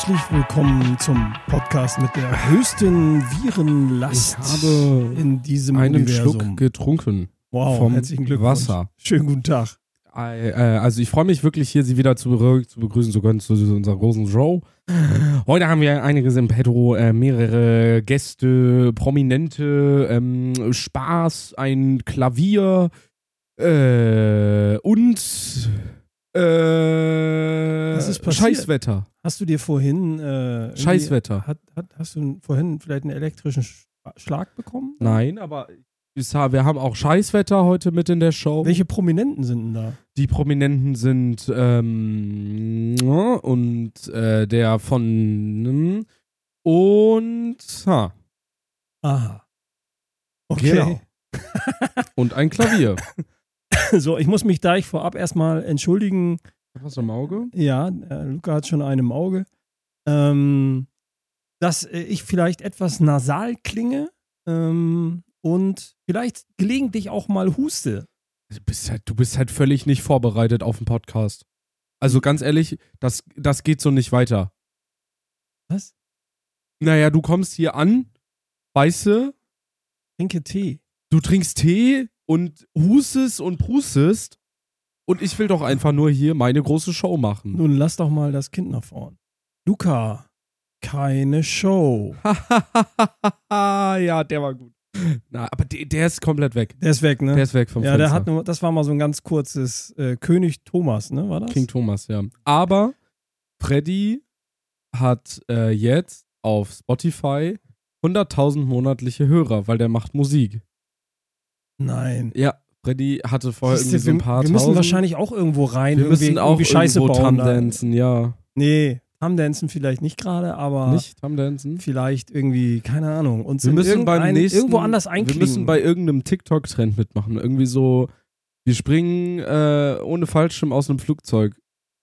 Herzlich willkommen zum Podcast mit der höchsten Virenlast Ich habe in diesem einen Universum. Schluck getrunken. Wow, vom herzlichen Glückwunsch. Wasser. Schönen guten Tag. Also ich freue mich wirklich hier, Sie wieder zu begrüßen zu können zu unserer großen Show. Heute haben wir einiges im Petto, mehrere Gäste, Prominente, Spaß, ein Klavier und Was ist passiert? Scheißwetter. Hast du dir vorhin Scheißwetter. Hast du vorhin vielleicht einen elektrischen Schlag bekommen? Nein, aber wir haben auch Scheißwetter heute mit in der Show. Welche Prominenten sind denn da? Die Prominenten sind der von Aha. Okay. Genau. Und ein Klavier. So, ich muss mich da vorab entschuldigen. Was im Auge? Ja, Luca hat schon einen im Auge. Dass ich vielleicht etwas nasal klinge und vielleicht gelegentlich auch mal huste. Du bist halt völlig nicht vorbereitet auf den Podcast. Also ganz ehrlich, das geht so nicht weiter. Was? Naja, du kommst hier an, weißt du, Trinke Tee. du trinkst Tee und hustest und prustest und ich will doch einfach nur hier meine große Show machen. Nun lass doch mal das Kind nach vorn. Luca, keine Show. Ja, der war gut. Na, aber der ist komplett weg. Der ist weg, ne? Der ist weg vom Ja, Fenster. das war mal so ein ganz kurzes König Thomas, ne? War das? King Thomas, ja. Aber Freddy hat jetzt auf Spotify 100.000 monatliche Hörer, weil der macht Musik. Nein. Ja, Freddy hatte vorher Siehste, irgendwie so ein paar wir müssen tausend. wahrscheinlich auch irgendwo rein. Wir müssen auch Scheiße irgendwo bauen. Tamdancen, ja. Nee, Tamdancen vielleicht nicht gerade, aber Nicht Tamdancen? vielleicht irgendwie, keine Ahnung. Und Wir müssen beim nächsten, irgendwo anders einklingen. Wir müssen bei irgendeinem TikTok-Trend mitmachen. Irgendwie so, wir springen ohne Fallschirm aus einem Flugzeug.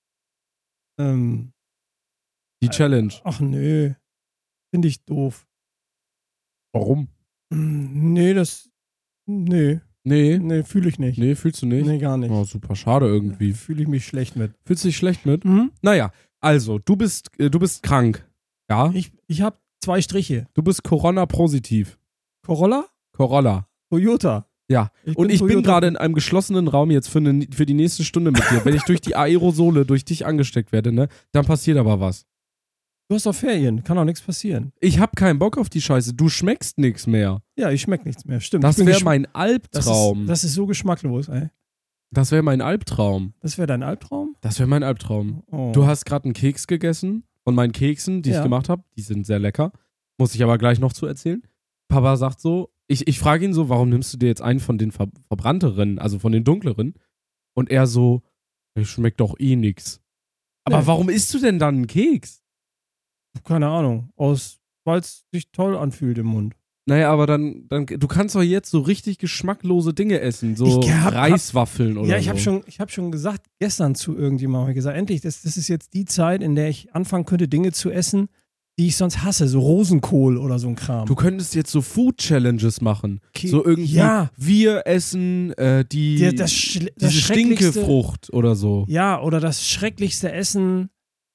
Die Challenge. Ach nö. Finde ich doof. Warum? Nee, Nee, fühle ich nicht. Nee, fühlst du nicht? Nee, gar nicht. Oh, super schade irgendwie. Fühle ich mich schlecht mit. Fühlst du dich schlecht mit? Mhm. Naja, also, du bist krank. Ja? Ich habe 2 Striche. Du bist Corona-positiv. Corolla? Corolla. Toyota. Ja. Und ich bin gerade in einem geschlossenen Raum jetzt für die nächste Stunde mit dir. Wenn ich durch die Aerosole durch dich angesteckt werde, ne, dann passiert aber was. Du hast doch Ferien, kann doch nichts passieren. Ich hab keinen Bock auf die Scheiße. Du schmeckst nichts mehr. Ja, ich schmeck nichts mehr, stimmt. Das wäre mein Albtraum. Das ist so geschmacklos, ey. Das wäre mein Albtraum. Das wäre dein Albtraum? Das wäre mein Albtraum. Oh. Du hast gerade einen Keks gegessen von meinen Keksen, die ich gemacht habe. Die sind sehr lecker. Muss ich aber gleich noch zu erzählen. Papa sagt so, ich frage ihn so, warum nimmst du dir jetzt einen von den verbrannteren, also von den dunkleren? Und er so, ich schmeckt doch eh nix. Aber Nee. warum isst du denn dann einen Keks? Keine Ahnung. Weil es sich toll anfühlt im Mund. Naja, aber dann, du kannst doch jetzt so richtig geschmacklose Dinge essen, so Ich hab- Reiswaffeln oder Ja, ich so. habe schon gesagt, gestern zu irgendjemandem, hab ich gesagt, endlich, das ist jetzt die Zeit, in der ich anfangen könnte, Dinge zu essen, die ich sonst hasse, so Rosenkohl oder so ein Kram. Du könntest jetzt so Food-Challenges machen. Okay. So irgendwie, Ja. wir essen das diese Schrecklichste, Stinkefrucht oder so. ja, oder das schrecklichste Essen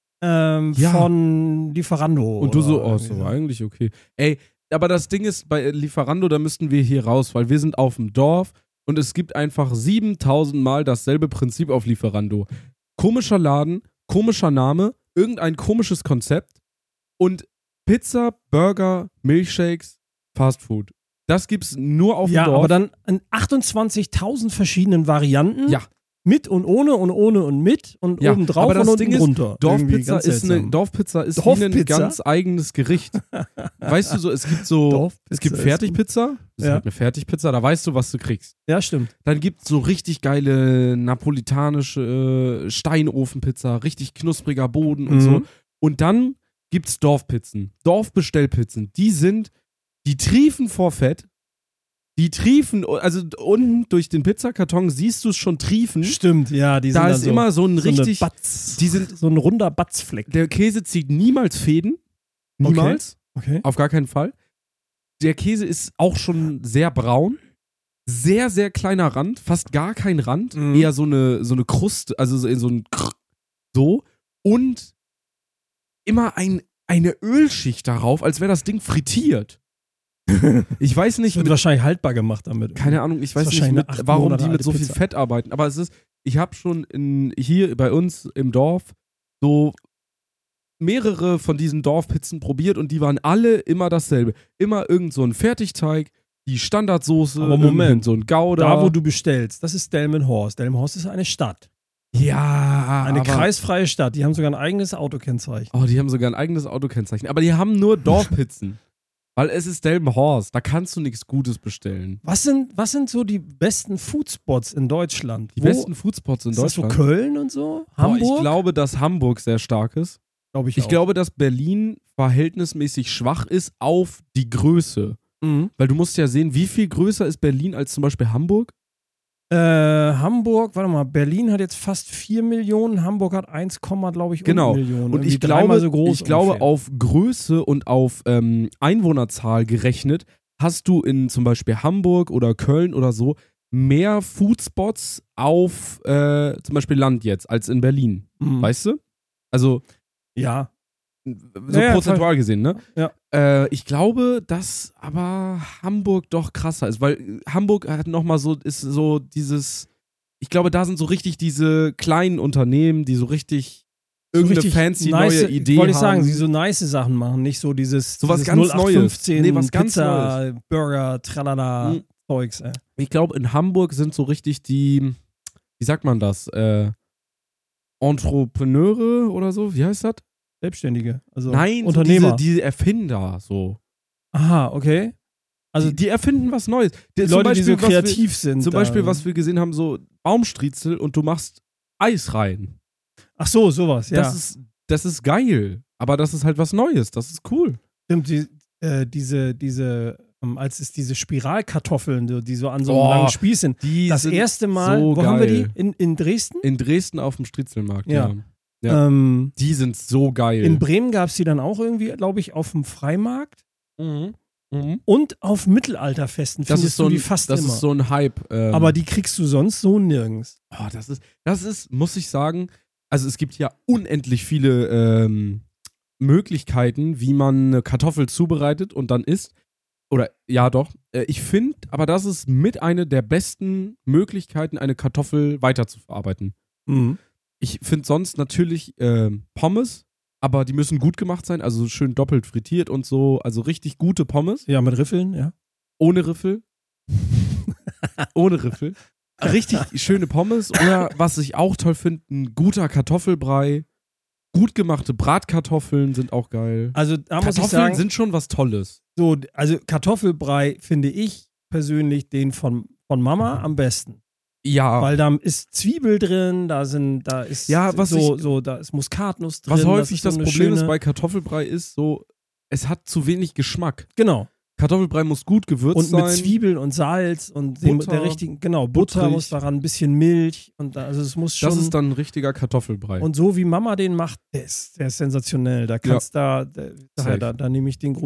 von Lieferando. Und du so, oder so, irgendwie eigentlich okay. Ey, aber das Ding ist, bei Lieferando, da müssten wir hier raus, weil wir sind auf dem Dorf und es gibt einfach 7000 Mal dasselbe Prinzip auf Lieferando. Komischer Laden, komischer Name, irgendein komisches Konzept und Pizza, Burger, Milchshakes, Fast Food. Das gibt's nur auf dem Ja, Dorf. aber dann in 28.000 verschiedenen Varianten. Ja. Mit und ohne und mit und Ja, obendrauf aber das und Ding unten ist, runter. Irgendwie ganz seltsam. Dorfpizza ist wie ein Dorfpizza? ganz eigenes Gericht. Weißt du so, es gibt Dorfpizza ist Fertigpizza, das ist Ja. halt eine Fertigpizza, da weißt du, was du kriegst. Ja, stimmt. Dann gibt's so richtig geile napolitanische Steinofenpizza, richtig knuspriger Boden und so. Und dann gibt's Dorfpizzen, Dorfbestellpizzen, die triefen vor Fett. Die triefen, also unten durch den Pizzakarton siehst du es schon triefen. Stimmt, ja. Die sind Da dann ist immer so ein so eine richtig, Batz, die sind, so ein runder Batzfleck. der Käse zieht niemals Fäden. Niemals. Okay. Auf gar keinen Fall. Der Käse ist auch schon sehr braun. Sehr, sehr kleiner Rand. Fast gar kein Rand. Mhm. Eher so eine Kruste, also so ein so. Und immer eine Ölschicht darauf, als wäre das Ding frittiert. Ich weiß nicht. Das wird wahrscheinlich haltbar gemacht damit. Keine Ahnung, ich weiß nicht, warum die mit so viel Fett arbeiten. Aber ich habe schon hier bei uns im Dorf so mehrere von diesen Dorfpizzen probiert und die waren alle immer dasselbe. Immer irgend so ein Fertigteig, die Standardsoße, aber Moment, so ein Gouda. Da, wo du bestellst, das ist Delmenhorst. Delmenhorst ist eine Stadt. Ja, eine kreisfreie Stadt. Die haben sogar ein eigenes Autokennzeichen. Oh, die haben sogar ein eigenes Autokennzeichen. Aber die haben nur Dorfpizzen. Weil es ist Delmenhorst. Da kannst du nichts Gutes bestellen. Was sind so die besten Foodspots in Deutschland? Besten Foodspots in Deutschland? Ist das so Köln und so? Hamburg? Ich glaube, dass Hamburg sehr stark ist. Ich glaube, dass Berlin verhältnismäßig schwach ist auf die Größe. Mhm. Weil du musst ja sehen, wie viel größer ist Berlin als zum Beispiel Hamburg? Hamburg, warte mal, Berlin hat jetzt fast 4 Millionen, Hamburg hat 1, glaube ich, genau. Millionen. Und ich glaube, auf Größe und auf Einwohnerzahl gerechnet, hast du in zum Beispiel Hamburg oder Köln oder so mehr Foodspots auf zum Beispiel Land jetzt als in Berlin. Mhm. Weißt du? Also ja. So prozentual gesehen, ne? Ja. Ich glaube, dass aber Hamburg doch krasser ist, weil Hamburg hat nochmal ist so dieses, ich glaube, da sind so richtig diese kleinen Unternehmen, die so richtig irgendeine fancy neue Idee haben. Wollte ich sagen, die so nice Sachen machen, nicht so dieses was ganz 0815 Neues. Nee, was ganz Pizza, Neues. Burger, tralala, Zeugs, ey. Ich glaube, in Hamburg sind so richtig die, wie sagt man das, Entrepreneure oder so, wie heißt das? Selbstständige, also Nein, Unternehmer. So diese Erfinder, so. Aha, okay. Also die erfinden was Neues. Die Leute, Beispiel, die so kreativ sind. Zum Beispiel, was wir gesehen haben, so Baumstriezel und du machst Eis rein. Ach so, sowas, ja. Das ist geil, aber das ist halt was Neues, das ist cool. Stimmt, als es diese Spiralkartoffeln, die so an so einem langen Spieß sind. Das erste Mal, so wo geil. haben wir die? In Dresden? In Dresden auf dem Striezelmarkt, ja. Ja. Die sind so geil. In Bremen gab es die dann auch irgendwie, glaube ich, auf dem Freimarkt. Mhm. Und auf Mittelalterfesten findest du die fast immer. Das ist so ein Hype. Aber die kriegst du sonst so nirgends. Oh, das ist, muss ich sagen, also es gibt ja unendlich viele Möglichkeiten, wie man eine Kartoffel zubereitet und dann isst. Oder, ja doch. Ich finde, aber das ist mit einer der besten Möglichkeiten, eine Kartoffel weiterzuverarbeiten. Mhm. Ich finde sonst natürlich Pommes, aber die müssen gut gemacht sein, also schön doppelt frittiert und so, also richtig gute Pommes. Ja, mit Riffeln, ja. Ohne Riffel. Ohne Riffel. Richtig schöne Pommes oder was ich auch toll finde, ein guter Kartoffelbrei. Gut gemachte Bratkartoffeln sind auch geil. Also da muss ich sagen, Kartoffeln sind schon was Tolles. So, also Kartoffelbrei finde ich persönlich den von Mama am besten. Ja. Weil da ist Zwiebel drin, da ist da ist Muskatnuss drin. Was häufig das Problem ist bei bei Kartoffelbrei ist, so, es hat zu wenig Geschmack. Genau. Kartoffelbrei muss gut gewürzt sein. Und mit Zwiebeln und Salz und der richtigen, genau, Butter muss daran, ein bisschen Milch und also es muss schon. Das ist dann ein richtiger Kartoffelbrei. Und so wie Mama den macht, der ist sensationell. Da kannst da nehme ich den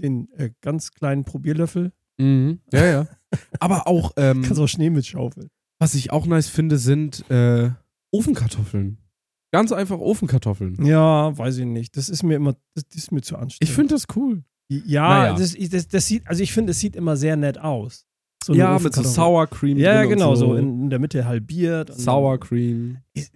ganz kleinen Probierlöffel. Mhm. Ja. Aber auch kannst auch Schnee mitschaufeln. Was ich auch nice finde, sind Ofenkartoffeln. Ganz einfach Ofenkartoffeln. Ja, weiß ich nicht. Das ist mir zu anstrengend. Ich finde das cool. Ja, naja. das sieht, also ich finde, es sieht immer sehr nett aus. So ja, mit so Sour Cream. Ja, genau, so in der Mitte halbiert. Sour Cream.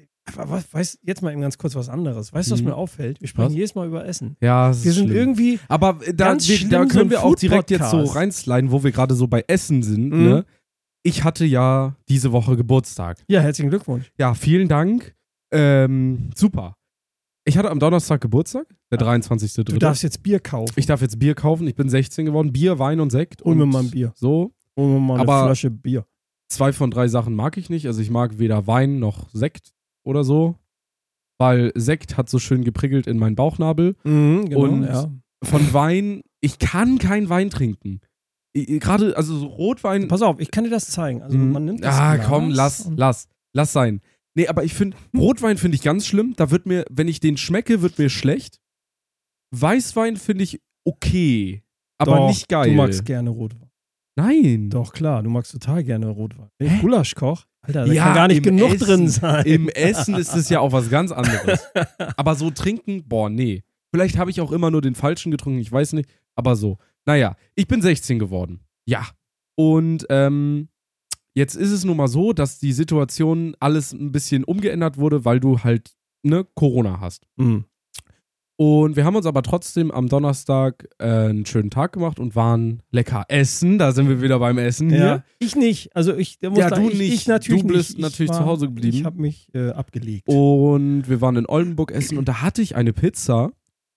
Jetzt mal eben ganz kurz was anderes. Weißt du, was mir auffällt? Wir sprechen jedes Mal über Essen. Ja, das wir ist sind schlimm. Irgendwie. Aber da können wir auch direkt jetzt so reinsliden, wo wir gerade so bei Essen sind. Mhm. Ne? Ich hatte ja diese Woche Geburtstag. Ja, herzlichen Glückwunsch. Ja, vielen Dank. Super. Ich hatte am Donnerstag Geburtstag, der 23.3. Du darfst jetzt Bier kaufen. Ich darf jetzt Bier kaufen. Ich bin 16 geworden. Bier, Wein und Sekt. Hol mir mal ein Bier. So. Hol mir mal eine Flasche Bier. 2 von 3 Sachen mag ich nicht. Also ich mag weder Wein noch Sekt oder so. Weil Sekt hat so schön geprickelt in meinen Bauchnabel. Mhm, genau, und ja. von Wein, ich kann keinen Wein trinken. Gerade, also so Rotwein. Pass auf, ich kann dir das zeigen. Also man nimmt das Glas komm, lass sein. Nee, aber ich finde, Rotwein finde ich ganz schlimm. Da wird mir, wenn ich den schmecke, wird mir schlecht. Weißwein finde ich okay, aber Doch, nicht geil. Du magst gerne Rotwein. Nein. Doch, klar, du magst total gerne Rotwein. Wenn ich Gulasch koch, Alter, da kann gar nicht genug drin sein. Im Essen ist es ja auch was ganz anderes. Aber so trinken, boah, nee. Vielleicht habe ich auch immer nur den falschen getrunken, ich weiß nicht. Aber so. Naja, ich bin 16 geworden. Ja. Und jetzt ist es nun mal so, dass die Situation alles ein bisschen umgeändert wurde, weil du halt Corona hast. Mhm. Und wir haben uns aber trotzdem am Donnerstag einen schönen Tag gemacht und waren lecker essen. Da sind wir wieder beim Essen hier. Ja, ich nicht. Also du nicht. Ich natürlich du bist nicht. natürlich zu Hause geblieben. Ich habe mich abgelegt. Und wir waren in Oldenburg essen und da hatte ich eine Pizza,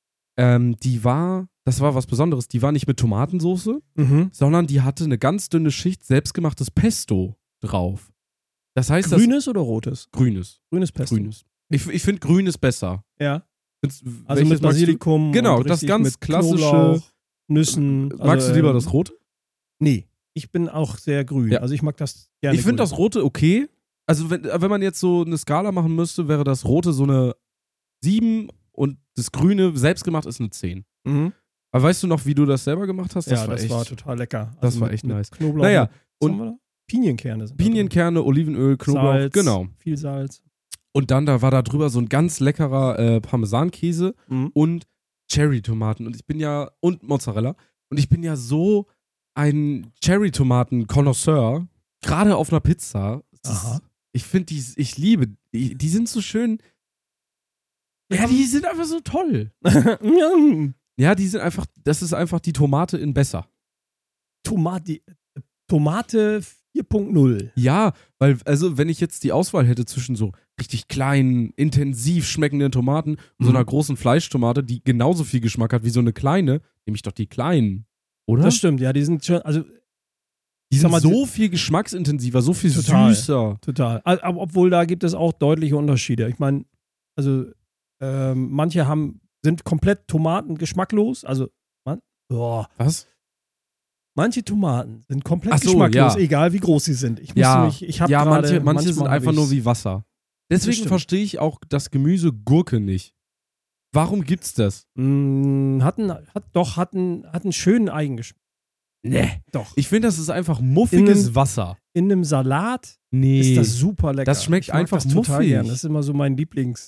das war was Besonderes, die war nicht mit Tomatensoße, sondern die hatte eine ganz dünne Schicht selbstgemachtes Pesto drauf. Das heißt, Grünes oder rotes? Grünes. Grünes Pesto. Grünes. Ich finde Grünes besser. Ja. Also Welches mit Basilikum. Genau, und das ganz mit klassische. Knoblauch, Nüssen. Magst du lieber das Rote? Nee, ich bin auch sehr grün. Ja. Also ich mag das gerne. Ich finde das Rote okay. Also wenn man jetzt so eine Skala machen müsste, wäre das Rote so eine 7 und das Grüne selbstgemacht ist eine 10. Mhm. Aber weißt du noch, wie du das selber gemacht hast? Das war total lecker. Das war echt nice. Knoblauch. Naja, und Pinienkerne sind Pinienkerne, Olivenöl, Knoblauch, Salz, genau. Viel Salz. Und dann war da drüber so ein ganz leckerer Parmesankäse und Cherry-Tomaten. Und Mozzarella. Und ich bin ja so ein Cherry-Tomaten-Konnoisseur. Gerade auf einer Pizza. Ich finde ich liebe, die sind so schön. Ja, die sind einfach so toll. Ja, die sind einfach, das ist einfach die Tomate in besser. Tomate 4.0. Ja, weil, also wenn ich jetzt die Auswahl hätte zwischen so richtig kleinen, intensiv schmeckenden Tomaten und so einer großen Fleischtomate, die genauso viel Geschmack hat wie so eine kleine, nehme ich doch die kleinen, oder? Das stimmt, ja, die sind schon, also die sind so viel geschmacksintensiver, so viel total, süßer. Total. Aber obwohl da gibt es auch deutliche Unterschiede. Ich meine, also manche sind komplett Tomaten geschmacklos. Also, Was? Manche Tomaten sind komplett Ach so, geschmacklos, ja. egal wie groß sie sind. Manche sind einfach nur wie Wasser. Deswegen verstehe ich auch das Gemüse Gurke nicht. Warum gibt's das? Hat einen schönen Eigengeschmack. Nee. Doch. Ich finde, das ist einfach muffiges Wasser. In einem Salat Nee. ist das super lecker. Das schmeckt einfach das total muffig. gern. Das ist immer so mein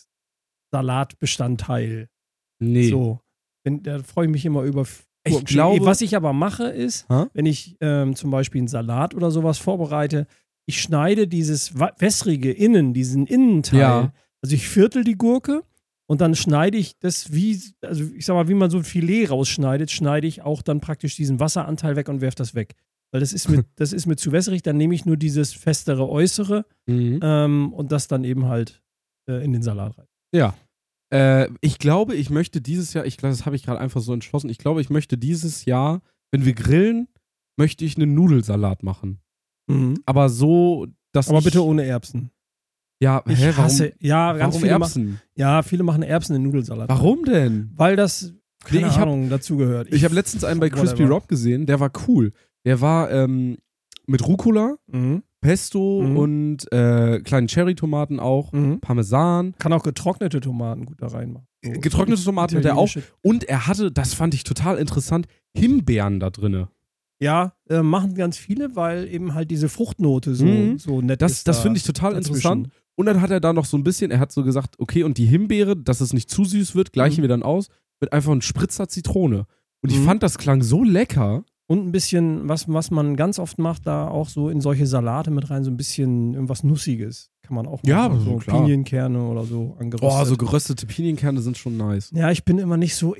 Lieblingssalatbestandteil. Nee. So. Da freue ich mich immer über Ich glaube, was ich aber mache ist, wenn ich zum Beispiel einen Salat oder sowas vorbereite, ich schneide dieses wässrige Innen, diesen Innenteil, also ich viertel die Gurke und dann schneide ich das wie man so ein Filet rausschneidet, schneide ich auch dann praktisch diesen Wasseranteil weg und werfe das weg. Weil das ist mir zu wässrig, dann nehme ich nur dieses festere Äußere und das dann eben halt in den Salat rein. Ja. Ich glaube, ich möchte dieses Jahr, das habe ich gerade einfach so entschlossen, ich glaube, ich möchte dieses Jahr, wenn wir grillen, möchte ich einen Nudelsalat machen. Aber so, dass Aber bitte ohne Erbsen. Ja, ich hasse, ganz warum viele Erbsen? Viele machen Erbsen in Nudelsalat. Warum denn? Weil das, keine Ahnung, dazugehört. Ich habe letztens einen bei Crispy Rob gesehen, der war cool. Der war mit Rucola, Pesto und kleinen Cherry-Tomaten auch, Parmesan. Kann auch getrocknete Tomaten gut da reinmachen. So. Getrocknete Tomaten hat er auch. Und er hatte, das fand ich total interessant, Himbeeren da drinne. Ja, machen ganz viele, weil eben halt diese Fruchtnote so nett ist. Das finde ich total interessant. Und dann hat er da noch so ein bisschen, er hat so gesagt, okay, und die Himbeere, dass es nicht zu süß wird, gleichen wir dann aus, mit einfach einem Spritzer Zitrone. Und ich fand, das klang so lecker. Und ein bisschen, was man ganz oft macht, da auch so in solche Salate mit rein, so ein bisschen irgendwas Nussiges. Kann man auch machen. Ja, so klar. Pinienkerne oder so angeröstet. Oh, so geröstete Pinienkerne sind schon nice. Ja, ich bin immer nicht so,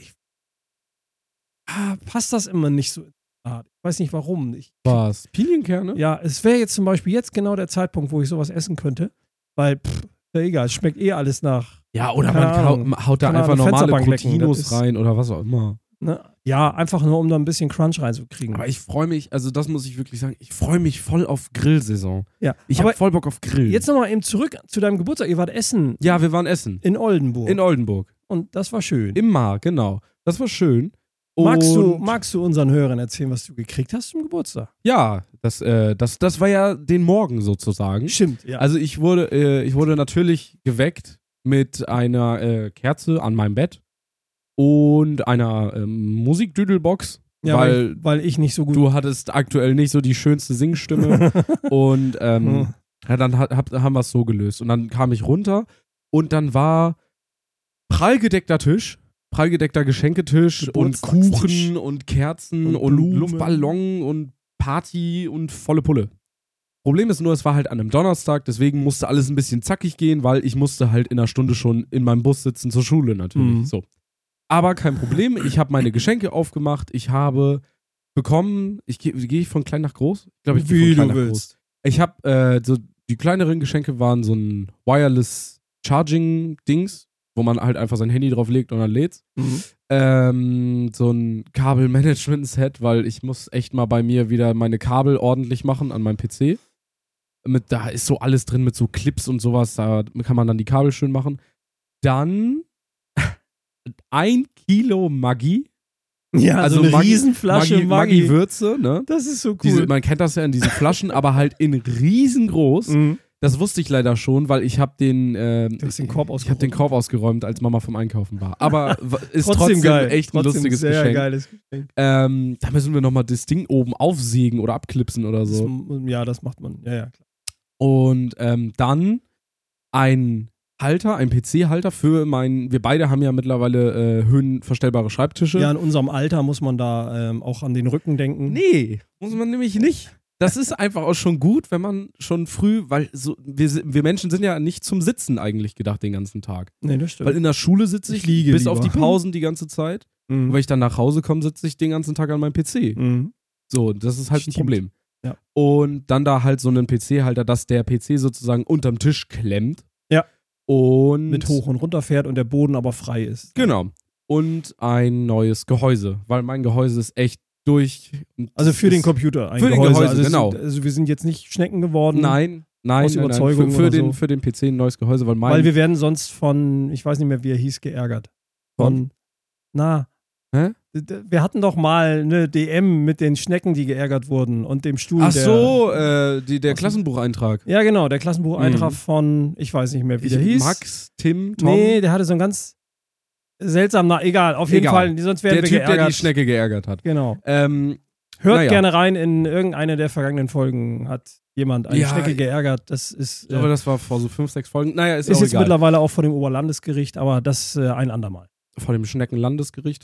passt das immer nicht so. Ich weiß nicht warum. Was? Pinienkerne? Ja, es wäre jetzt zum Beispiel jetzt genau der Zeitpunkt, wo ich sowas essen könnte, weil, egal, es schmeckt eh alles nach. Ja, oder man haut da einfach normale Croutinos rein oder was auch immer. Ne? Ja, einfach nur, um da ein bisschen Crunch reinzukriegen. Aber ich freue mich, also das muss ich wirklich sagen, ich freue mich voll auf Grillsaison. Ja. Ich habe voll Bock auf Grillen. Jetzt nochmal eben zurück zu deinem Geburtstag. Ihr wart essen. Ja, wir waren essen. In Oldenburg. Und das war schön. Im Mar, genau. Das war schön. Magst du unseren Hörern erzählen, was du gekriegt hast zum Geburtstag? Ja, das war ja den Morgen sozusagen. Stimmt, ja. Also ich wurde natürlich geweckt mit einer Kerze an meinem Bett und einer Musikdüdelbox. Ja, weil ich nicht so gut. Du hattest aktuell nicht so die schönste Singstimme. Und dann haben wir es so gelöst. Und dann kam ich runter und dann war prall gedeckter Tisch, prallgedeckter Geschenketisch und Kuchen und Kerzen und Luftballon und Party und volle Pulle. Problem ist nur, es war halt an einem Donnerstag, deswegen musste alles ein bisschen zackig gehen, weil ich musste halt in einer Stunde schon in meinem Bus sitzen zur Schule natürlich. So. Aber kein Problem, ich habe meine Geschenke aufgemacht, ich habe bekommen, gehe ich von klein nach groß? Ich glaube, ich gehe von klein nach groß. Ich habe, so die kleineren Geschenke waren so ein Wireless Charging Dings, wo man halt einfach sein Handy drauflegt und dann lädt's. So ein Kabelmanagement-Set, weil ich muss echt mal bei mir wieder meine Kabel ordentlich machen an meinem PC. Da ist so alles drin mit so Clips und sowas, da kann man dann die Kabel schön machen. Dann 1 Kilo Maggi. Ja, also eine Riesenflasche Maggi-Würze, ne? Das ist so cool. Man kennt das ja in diesen Flaschen, aber halt in riesengroß. Das wusste ich leider schon, weil ich habe den Korb ausgeräumt, als Mama vom Einkaufen war. Aber ist trotzdem geil. Echt ein lustiges sehr Geschenk. Geiles Geschenk. Da müssen wir nochmal das Ding oben aufsägen oder abklipsen oder so. Das macht man. Ja, klar. Und dann ein PC-Halter für wir beide haben ja mittlerweile höhenverstellbare Schreibtische. Ja, in unserem Alter muss man da auch an den Rücken denken. Nee, muss man nämlich nicht. Das ist einfach auch schon gut, wenn man schon früh, weil so, wir Menschen sind ja nicht zum Sitzen eigentlich gedacht den ganzen Tag. Nee, das stimmt. Weil in der Schule sitze ich bis lieber auf die Pausen die ganze Zeit. Und wenn ich dann nach Hause komme, sitze ich den ganzen Tag an meinem PC. So, das ist halt ein Problem. Ja. Und dann da halt so einen PC-Halter, dass der PC sozusagen unterm Tisch klemmt. Ja. Und mit hoch und runter fährt und der Boden aber frei ist. Genau. Und ein neues Gehäuse, weil mein Gehäuse ist echt durch. Also für den Computer ein Gehäuse. Also genau. Also wir sind jetzt nicht Schnecken geworden. Nein. Aus Überzeugung für den PC ein neues Gehäuse, weil wir werden sonst von, ich weiß nicht mehr, wie er hieß, geärgert. Hä? Wir hatten doch mal eine DM mit den Schnecken, die geärgert wurden und dem Stuhl. Ach so, der Klassenbucheintrag. Ja, genau, der Klassenbucheintrag von, ich weiß nicht mehr, wie der hieß. Max, Tim, Tom. Nee, der hatte so einen ganz seltsamen egal, auf jeden Fall, sonst werden wir geärgert. Der Typ, der die Schnecke geärgert hat. Genau. Hört gerne rein, in irgendeine der vergangenen Folgen hat jemand eine Schnecke geärgert. Das ist. Aber das war vor so 5, 6 Folgen. Naja, ist jetzt egal. Mittlerweile auch vor dem Oberlandesgericht, aber das ein andermal. Vor dem Schneckenlandesgericht.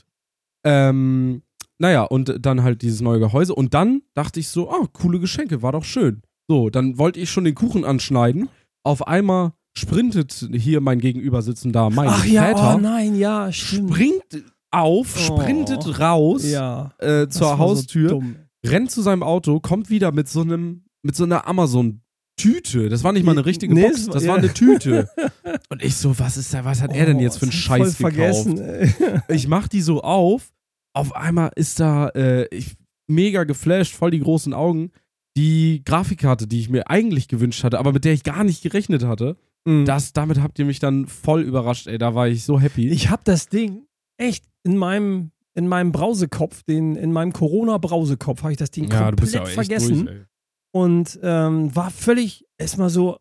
Naja, und dann halt dieses neue Gehäuse. Und dann dachte ich so, coole Geschenke, war doch schön. So, dann wollte ich schon den Kuchen anschneiden. Auf einmal sprintet hier mein Gegenübersitzender, mein Vater. Oh nein, ja, stimmt. Springt auf, sprintet raus zur Haustür, so rennt zu seinem Auto, kommt wieder mit so einer Amazon-Tüte. Das war nicht mal eine richtige Box, das war eine Tüte. Und ich so, was hat er denn jetzt für einen Scheiß gekauft? Ich mach die so auf einmal ist da, mega geflasht, voll die großen Augen, die Grafikkarte, die ich mir eigentlich gewünscht hatte, aber mit der ich gar nicht gerechnet hatte. Damit habt ihr mich dann voll überrascht, ey, da war ich so happy. Ich hab das Ding echt in meinem Brausekopf, in meinem Corona-Brausekopf habe ich das Ding komplett vergessen. Durch, und war völlig erstmal so,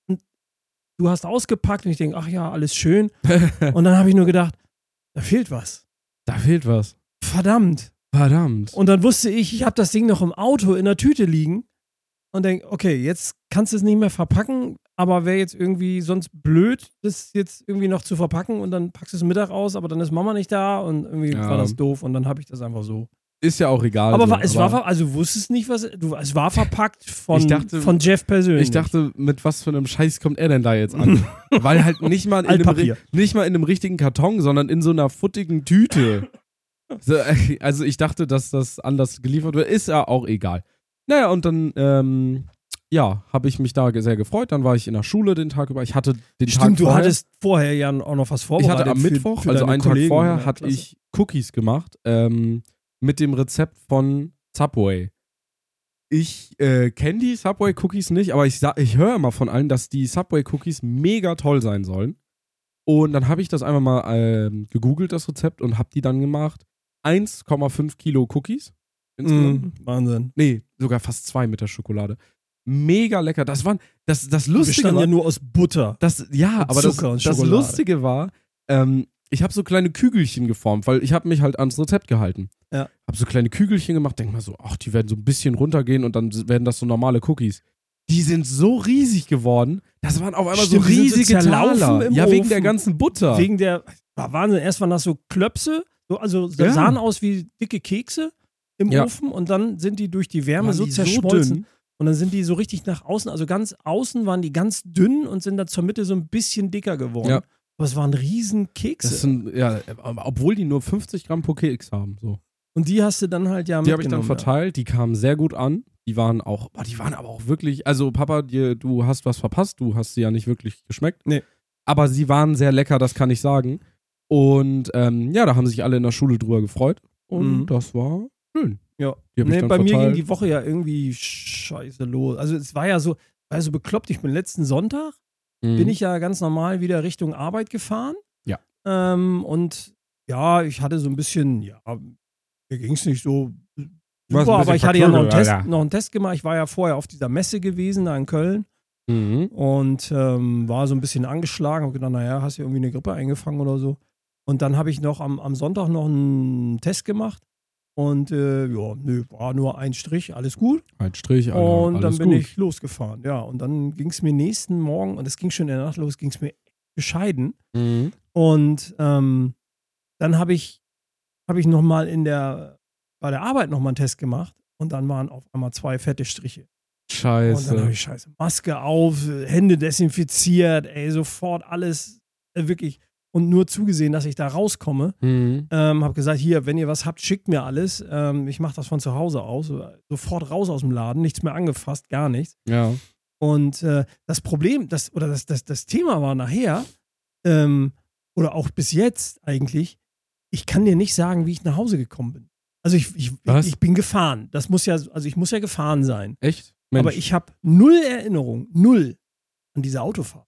du hast ausgepackt und ich denke, ach ja, alles schön. Und dann habe ich nur gedacht, da fehlt was. Verdammt. Und dann wusste ich habe das Ding noch im Auto in der Tüte liegen und denke, okay, jetzt kannst du es nicht mehr verpacken, aber wäre jetzt irgendwie sonst blöd, das jetzt irgendwie noch zu verpacken und dann packst du es Mittag aus, aber dann ist Mama nicht da und irgendwie war das doof und dann habe ich das einfach so. Ist ja auch egal. Aber es wusstest nicht, es war verpackt von Jeff persönlich. Ich dachte, mit was für einem Scheiß kommt er denn da jetzt an? Weil halt nicht mal in einem richtigen Karton, sondern in so einer futtigen Tüte. So, also ich dachte, dass das anders geliefert wird. Ist ja auch egal. Naja, und dann, habe ich mich da sehr gefreut. Dann war ich in der Schule den Tag über. Ich hatte den Tag vorher. Du hattest vorher ja auch noch was vorbereitet. Ich hatte am Mittwoch, also einen Tag vorher, hatte ich Cookies gemacht mit dem Rezept von Subway. Ich kenne die Subway-Cookies nicht, aber ich höre immer von allen, dass die Subway-Cookies mega toll sein sollen. Und dann habe ich das einfach mal gegoogelt, das Rezept, und habe die dann gemacht. 1,5 Kilo Cookies. Wahnsinn. Nee, sogar fast 2 mit der Schokolade. Mega lecker. Das Lustige bestand ja nur aus Butter. Aber das Lustige war, ich habe so kleine Kügelchen geformt, weil ich habe mich halt ans Rezept gehalten. Ja. Habe so kleine Kügelchen gemacht, denk mal so, die werden so ein bisschen runtergehen und dann werden das so normale Cookies. Die sind so riesig geworden, das waren auf einmal so riesige Taler. Ja, wegen der ganzen Butter. war Wahnsinn. Erst waren das so Klöpse, sahen aus wie dicke Kekse im Ofen und dann sind die durch die Wärme so zerschmolzen. Und dann sind die so richtig nach außen, also ganz außen waren die ganz dünn und sind dann zur Mitte so ein bisschen dicker geworden. Ja. Aber es waren riesen Kekse. Obwohl die nur 50 Gramm pro Keks haben. So. Und die hast du dann halt Die habe ich dann verteilt, die kamen sehr gut an. Die waren aber auch wirklich, also Papa, du hast was verpasst, du hast sie ja nicht wirklich geschmeckt. Nee. Aber sie waren sehr lecker, das kann ich sagen. Und da haben sich alle in der Schule drüber gefreut. Und das war schön. Ja. Bei mir ging die Woche ja irgendwie scheiße los. Also es war ja so bekloppt. Ich bin letzten Sonntag, bin ich ja ganz normal wieder Richtung Arbeit gefahren. Ja. Und ja, ich hatte so ein bisschen, mir ging es nicht so super, aber ich hatte ja noch einen Test gemacht. Ich war ja vorher auf dieser Messe gewesen, da in Köln. Und war so ein bisschen angeschlagen. Hab gedacht, naja, hast du irgendwie eine Grippe eingefangen oder so. Und dann habe ich noch am Sonntag noch einen Test gemacht. Und war nur ein Strich, alles gut. Ein Strich, und dann bin ich losgefahren. Ja, und dann ging es mir nächsten Morgen, und es ging schon in der Nacht los, ging es mir bescheiden. Und dann habe ich nochmal bei der Arbeit nochmal einen Test gemacht und dann waren auf einmal 2 fette Striche. Scheiße. Und dann habe ich Maske auf, Hände desinfiziert, sofort alles wirklich. Und nur zugesehen, dass ich da rauskomme. Hab gesagt, hier, wenn ihr was habt, schickt mir alles. Ich mache das von zu Hause aus. Sofort raus aus dem Laden, nichts mehr angefasst, gar nichts. Ja. Und das Problem, das Thema war nachher, oder auch bis jetzt eigentlich, ich kann dir nicht sagen, wie ich nach Hause gekommen bin. Also ich bin gefahren. Ich muss ja gefahren sein. Echt? Mensch. Aber ich habe null Erinnerung, an diese Autofahrt.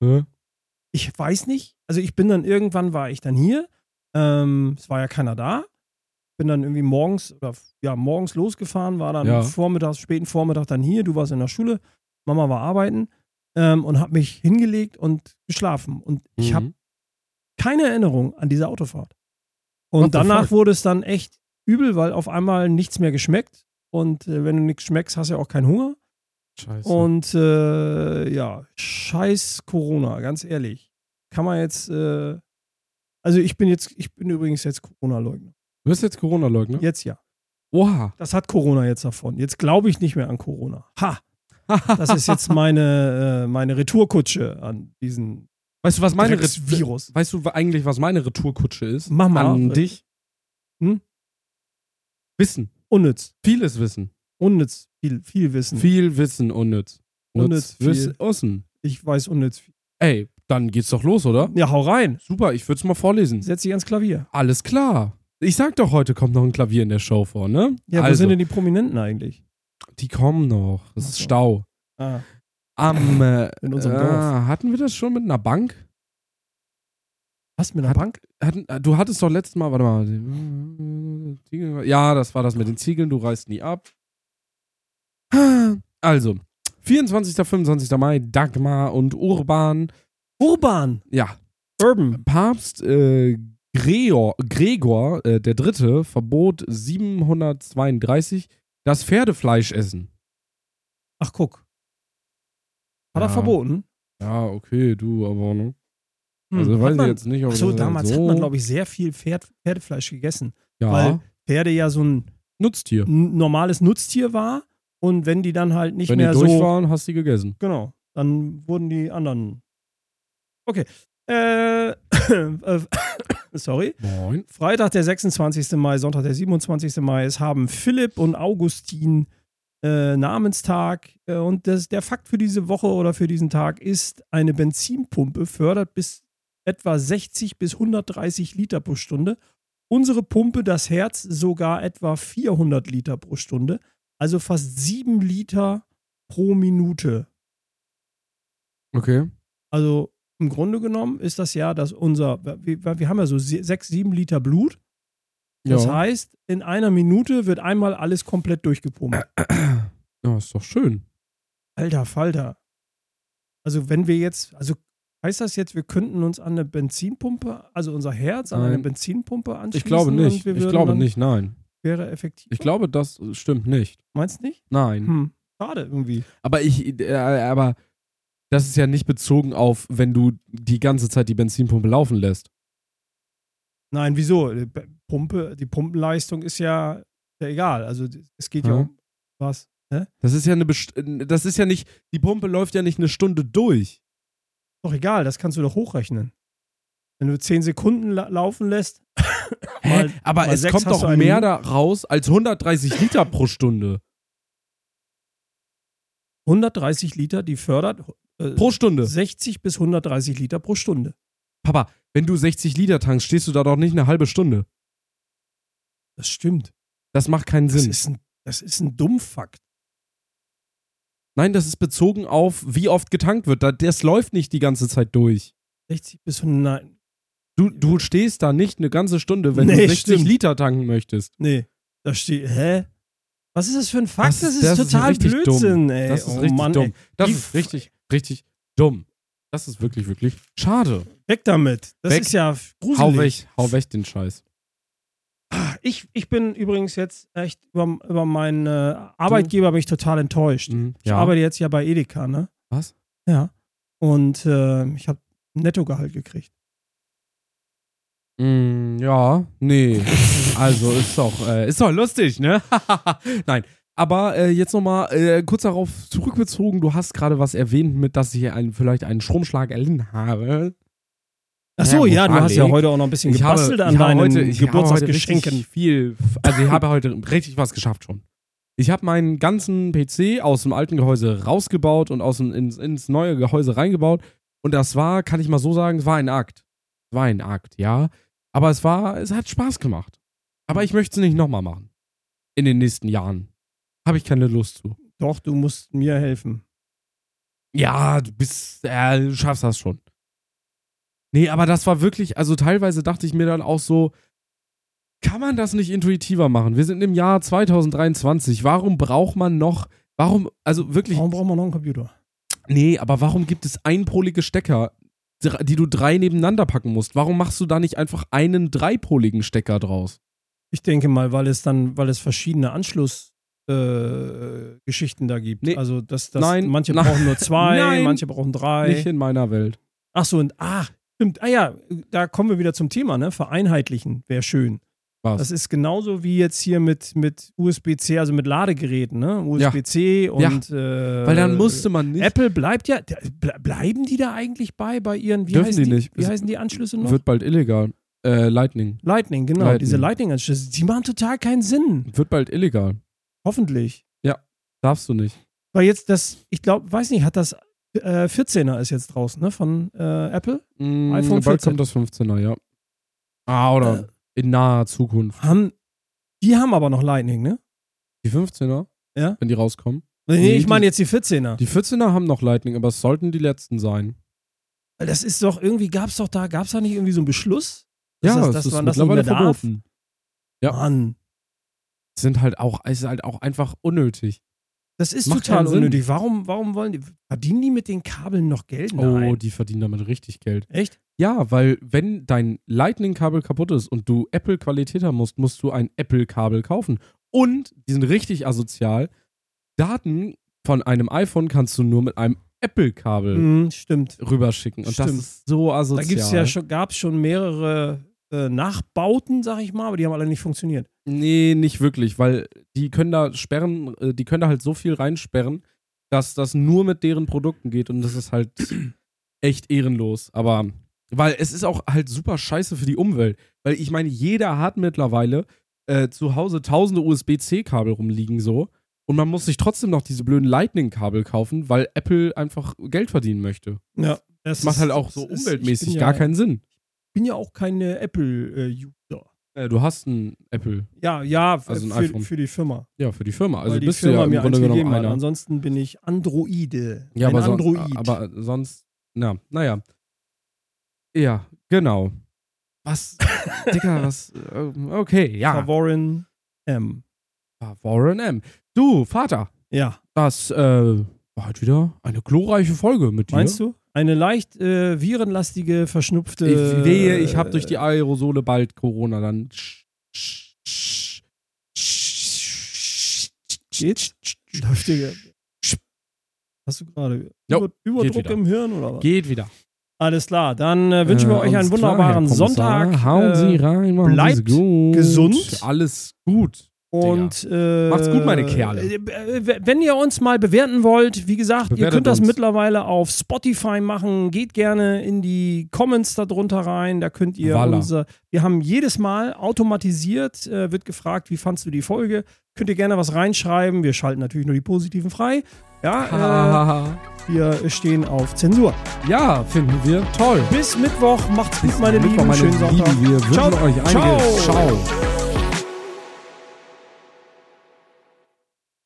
Ich weiß nicht. Also irgendwann war ich dann hier. Es war ja keiner da. Bin dann irgendwie morgens losgefahren, war dann späten Vormittag dann hier. Du warst in der Schule, Mama war arbeiten und habe mich hingelegt und geschlafen. Und ich habe keine Erinnerung an diese Autofahrt. Und danach wurde es dann echt übel, weil auf einmal nichts mehr geschmeckt. Und wenn du nichts schmeckst, hast du ja auch keinen Hunger. Scheiße. Und scheiß Corona, ganz ehrlich. Kann man jetzt, ich bin übrigens jetzt Corona-Leugner. Du bist jetzt Corona-Leugner? Jetzt ja. Oha. Das hat Corona jetzt davon. Jetzt glaube ich nicht mehr an Corona. Ha! Das ist jetzt meine Retourkutsche an diesen Weißt du, was meine Virus. Weißt du eigentlich, was meine Retourkutsche ist? Mach mal. An dich? Wissen. Unnütz. Vieles Wissen. Unnütz. Viel Wissen. Viel Wissen, unnütz. Unnütz, viel. Wissen. Ich weiß unnütz viel. Ey, dann geht's doch los, oder? Ja, hau rein. Super, ich würde es mal vorlesen. Setz dich ans Klavier. Alles klar. Ich sag doch, heute kommt noch ein Klavier in der Show vor, ne? Ja, wo sind denn die Prominenten eigentlich? Die kommen noch. Das ist Stau. In unserem Dorf. Hatten wir das schon mit einer Bank? Was, mit einer Bank? Du hattest doch letztes Mal, warte mal. Ja, das war das mit den Ziegeln, du reißt nie ab. Also, 24. 25. Mai, Dagmar und Urban. Urban? Ja. Urban. Papst Gregor der Dritte verbot 732 das Pferdefleisch essen. Ach, guck. Hat er verboten? Ja, okay, du, aber ne? Also weiß ich jetzt nicht, ob Achso, damals hat man, glaube ich, sehr viel Pferdefleisch gegessen. Ja. Weil Pferde ja so ein Nutztier. Normales Nutztier war. Und wenn die dann halt nicht mehr so... Wenn die durch waren, hast du die gegessen. Genau. Dann wurden die anderen... Okay. Sorry. Moin. Freitag, der 26. Mai, Sonntag, der 27. Mai. Es haben Philipp und Augustin Namenstag. Und der Fakt für diese Woche oder für diesen Tag ist, eine Benzinpumpe fördert bis etwa 60 bis 130 Liter pro Stunde. Unsere Pumpe, das Herz, sogar etwa 400 Liter pro Stunde. Also fast 7 Liter pro Minute. Okay. Also im Grunde genommen ist das ja, dass wir haben ja so 6, 7 Liter Blut. Das heißt, in einer Minute wird einmal alles komplett durchgepumpt. Ja, ist doch schön. Alter Falter. Also wenn wir jetzt, heißt das jetzt, wir könnten uns an eine Benzinpumpe, also unser Herz an eine Benzinpumpe anschließen? Ich glaube nicht. Ich glaube nicht, nein. Wäre effektiv. Ich glaube, das stimmt nicht. Meinst du nicht? Nein. Schade irgendwie. Aber das ist ja nicht bezogen auf, wenn du die ganze Zeit die Benzinpumpe laufen lässt. Nein, wieso? Die Pumpenleistung ist ja egal. Also es geht ja um was. Ne? Das ist ja nicht, die Pumpe läuft ja nicht eine Stunde durch. Doch egal, das kannst du doch hochrechnen. Wenn du 10 Sekunden laufen lässt. Aber es kommt doch mehr da raus als 130 Liter pro Stunde. 130 Liter, die fördert pro Stunde. 60 bis 130 Liter pro Stunde. Papa, wenn du 60 Liter tankst, stehst du da doch nicht eine halbe Stunde. Das stimmt. Das macht keinen Sinn. Das ist ein Dummfakt. Nein, das ist bezogen auf, wie oft getankt wird. Das läuft nicht die ganze Zeit durch. 60 bis 100. Du stehst da nicht eine ganze Stunde, wenn du 60 Liter tanken möchtest. Nee. Da steht, hä? Was ist das für ein Fakt? Das ist total Blödsinn, ey. Das ist richtig dumm. Das ist richtig, richtig dumm. Das ist wirklich, wirklich schade. Weg damit. Das ist ja gruselig. Hau weg den Scheiß. Ich bin übrigens jetzt echt über meinen Arbeitgeber bin ich total enttäuscht. Ich arbeite jetzt ja bei Edeka, ne? Was? Ja. Und ich habe ein Nettogehalt gekriegt. Ja, nee. Also ist doch lustig, ne? Nein. Aber jetzt nochmal kurz darauf zurückbezogen, du hast gerade was erwähnt, mit dass ich vielleicht einen Stromschlag erlitten habe. Achso, ja, du hast ja heute auch noch ein bisschen gebastelt an deinen Geburtstagsgeschenken. Ich habe heute richtig was geschafft schon. Ich habe meinen ganzen PC aus dem alten Gehäuse rausgebaut und ins neue Gehäuse reingebaut. Und das war, kann ich mal so sagen, es war ein Akt. Ja. Aber es hat Spaß gemacht. Aber ich möchte es nicht nochmal machen. In den nächsten Jahren. Habe ich keine Lust zu. Doch, du musst mir helfen. Ja, du schaffst das schon. Nee, aber das war wirklich, also teilweise dachte ich mir dann auch so, kann man das nicht intuitiver machen? Wir sind im Jahr 2023. Warum braucht man noch, Warum braucht man noch einen Computer? Nee, aber warum gibt es einpolige Stecker, die du 3 nebeneinander packen musst? Warum machst du da nicht einfach einen 3-poligen Stecker draus? Ich denke mal, weil es verschiedene Anschlussgeschichten da gibt. Nee. Also, Nein. Manche brauchen nur 2, Nein. Manche brauchen 3. Nicht in meiner Welt. Ach so, stimmt. Ja, da kommen wir wieder zum Thema, ne? Vereinheitlichen wäre schön. Was? Das ist genauso wie jetzt hier mit USB-C, also mit Ladegeräten, ne? USB-C und weil dann musste man nicht. Apple bleibt ja, bleiben die da eigentlich bei ihren, wie heißen die Anschlüsse noch? Wird bald illegal. Lightning. Lightning, genau. Diese Lightning-Anschlüsse, die machen total keinen Sinn. Wird bald illegal. Hoffentlich. Ja, darfst du nicht. Weil jetzt weiß nicht, hat das 14er ist jetzt draußen, ne? Von Apple? iPhone 14. Bald kommt das 15er, ja. Oder in naher Zukunft. Die haben aber noch Lightning, ne? Die 15er? Ja. Wenn die rauskommen? Nee, ich meine jetzt die 14er. Die 14er haben noch Lightning, aber es sollten die letzten sein. Weil das ist doch irgendwie, gab's da nicht irgendwie so einen Beschluss? Ja, das ist mittlerweile verboten. Ja. Mann. Es ist halt auch einfach unnötig. Das ist total unnötig. Warum verdienen die mit den Kabeln noch Geld? Nein. Oh, die verdienen damit richtig Geld. Echt? Ja, weil wenn dein Lightning-Kabel kaputt ist und du Apple-Qualität haben musst du ein Apple-Kabel kaufen. Und, die sind richtig asozial, Daten von einem iPhone kannst du nur mit einem Apple-Kabel rüberschicken. Und das ist so asozial. Gab's schon mehrere Nachbauten, sag ich mal, aber die haben alle nicht funktioniert. Nee, nicht wirklich, weil die können da halt so viel reinsperren, dass das nur mit deren Produkten geht und das ist halt echt ehrenlos. Aber, weil es ist auch halt super scheiße für die Umwelt. Weil ich meine, jeder hat mittlerweile zu Hause tausende USB-C-Kabel rumliegen so und man muss sich trotzdem noch diese blöden Lightning-Kabel kaufen, weil Apple einfach Geld verdienen möchte. Ja. Das macht halt auch so umweltmäßig gar keinen Sinn. Ich bin ja auch keine Apple-User. Du hast ein Apple. Ja, also ein iPhone. Für die Firma. Ja, für die Firma. Also weil bist du ja im Grunde genommen einer. Ansonsten bin ich Androide. Ja, aber sonst, naja. Ja, genau. Was? Digga, was? Okay, ja. Favoren M. Du, Vater. Ja. Das war halt wieder eine glorreiche Folge mit dir. Meinst du? Eine leicht virenlastige, verschnupfte... Ich habe durch die Aerosole bald Corona, dann... Geht's? Läuft dir... Hast du gerade Überdruck im Hirn oder was? Geht wieder. Alles klar, dann wünschen wir euch einen wunderbaren Sonntag. Hauen Sie rein, machen bleibt gut. gesund. Alles gut. Und macht's gut, meine Kerle. Wenn ihr uns mal bewerten wollt, wie gesagt, ihr könnt das uns. Mittlerweile auf Spotify machen. Geht gerne in die Comments da drunter rein. Da könnt ihr wir haben jedes Mal automatisiert, wird gefragt, wie fandst du die Folge? Könnt ihr gerne was reinschreiben. Wir schalten natürlich nur die positiven frei. Ja, wir stehen auf Zensur. Ja, finden wir toll. Bis Mittwoch. Macht's gut, meine Lieben. Schönen Sonntag. Wir wünschen euch einiges. Ciao. Ciao.